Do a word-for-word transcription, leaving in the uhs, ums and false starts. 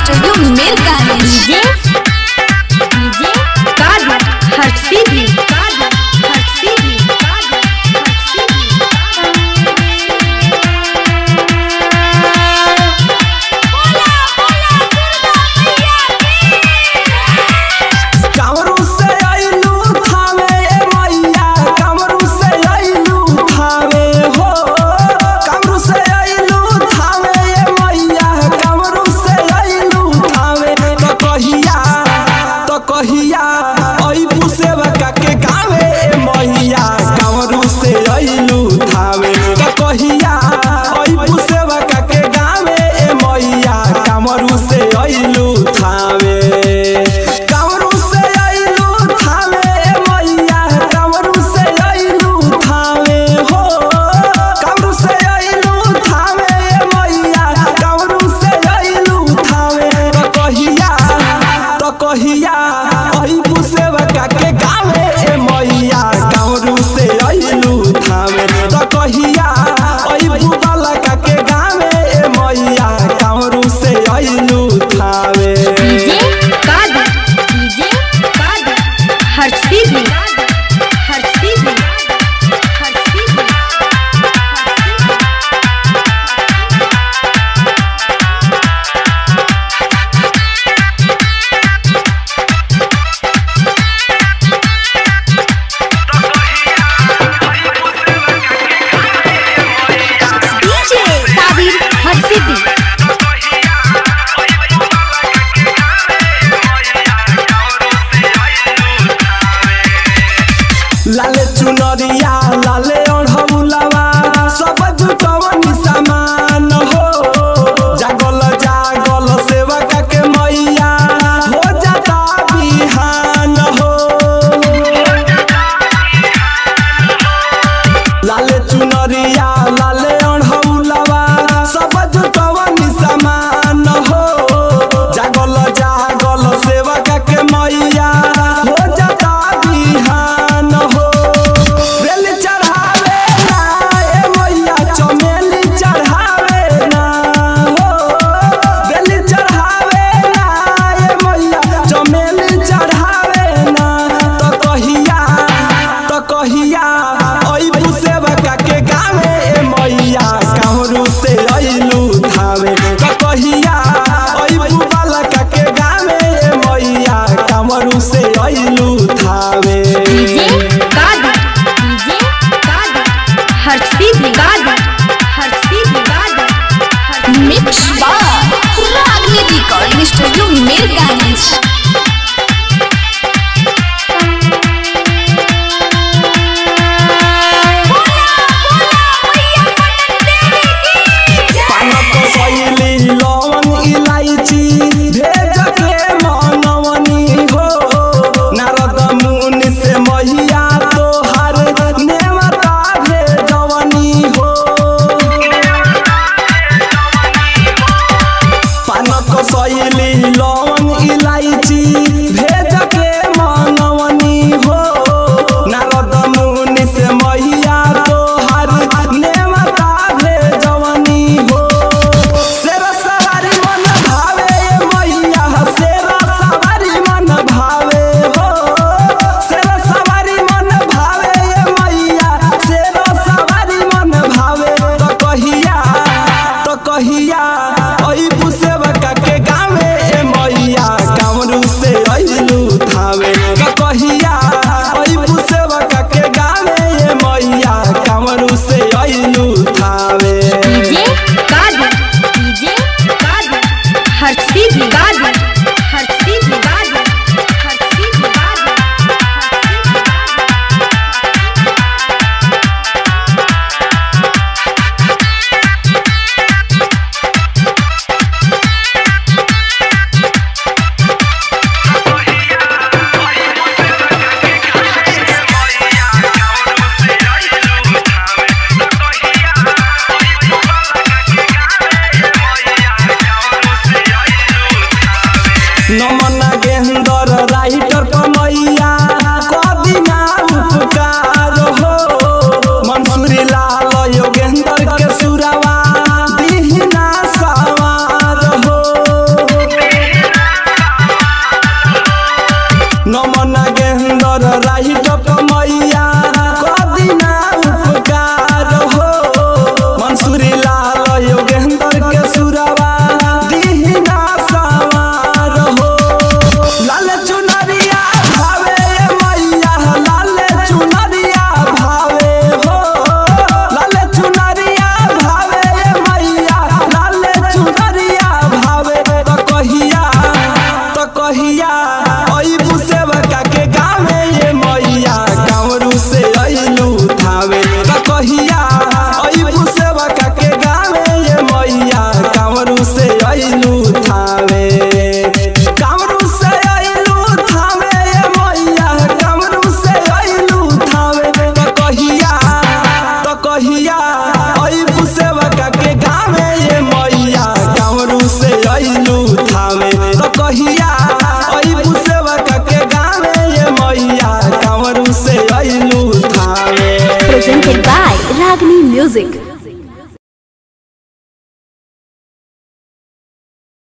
Studio मिरगानी। DJ DJ कादर हर सीधी कादर हर सीधी कादर हर सीधी बोला बोला दुर्गा मैया की कामरू से आइलू थावे ए मैया कामरू से आइलू थावे हो कामरू से आइलू थावे ए मैया कामरू से आइलू थावे तो कहिया तो कहिया ओई पुसेवा के गावे ए मैया कामरू से आइलू थावे तो कहिया ओई पुसेवा के गावे ए मैया कामरू से आइलू थावे कामरू से आइलू थावे ए मैया कामरू से आइलू थावे हो कामरू से आइलू थावे ए मैया कामरू से आइलू थावे तो कहिया तो कहिया ओई पुसेवा के गावे ए मैया कामरू से आइलू थावे तो कहिया ओई बुबाला के गावे ए मैया कामरू से आइलू थावे डीजे कादर डीजे कादर हर सीधी हर सीधी हर सीधी डीजे कादिर हर सीधी लाले चुनरिया लाले ओढ़ौलावा सब जुटवनी सामान हो जागल जागल सेवा के मैया हो जाता बिहान हो लाले चुनरिया लाले ओढ़ौलावा सब जुटवनी सामान हो जागल जागल सेवा के मैया हो जाता बिहान हो बेली चढ़ावे ना ए मैया चमेली चढ़ावे ना हो बेली चढ़ावे ना ए मैया चमेली चढ़ावे ना तो कहिया तो कहिया ओई पुसेवा के गावे ए मैया कामरू से आइलू थावे तो कहिया ओई बुबाला के गावे ए मैया कामरू से आइलू थावे डीजे कादर डीजे कादर हर सीधी कादर हर सीधी कादर हर मिक्स बार रागनी रिकॉर्डिंग स्टूडियो मिरगानी। पानक सैली लवंग इलायची भेज के मनवनी हो नारद मुनि से मैया तोहर नेवता भेजवनी हो पानक सैली लवंग इलायची भेज के मनवनी हो नारद मुनि से मैया तोहर नेवता भेजवनी हो शेरा सवारी मन भावे ए मैया शेरा सवारी मन भावे हो शेरा सवारी मन भावे ए मैया शेरा सवारी मन भावे तो कहिया तो कहिया ओई पुसेवा के गावे ए मैया कामरू से आइलू थावे तो कहिया ओई पुसेवा के गावे ए मैया कामरू से आइलू थावे डीजे कादर डीजे कादर हर सीधी कादर हर सीधी कादर हर सीधी कादर नमना गेंदर राइटर कमैया कदिना उपकार हो मंसूरी लाल योगेंद्र के सुरवा दीहिना सवार हो अइलू थावे तो कहिया अइबू सेवक के गावे ये मैया कांवरू से अइलू Thawe. Presented by Ragini Music.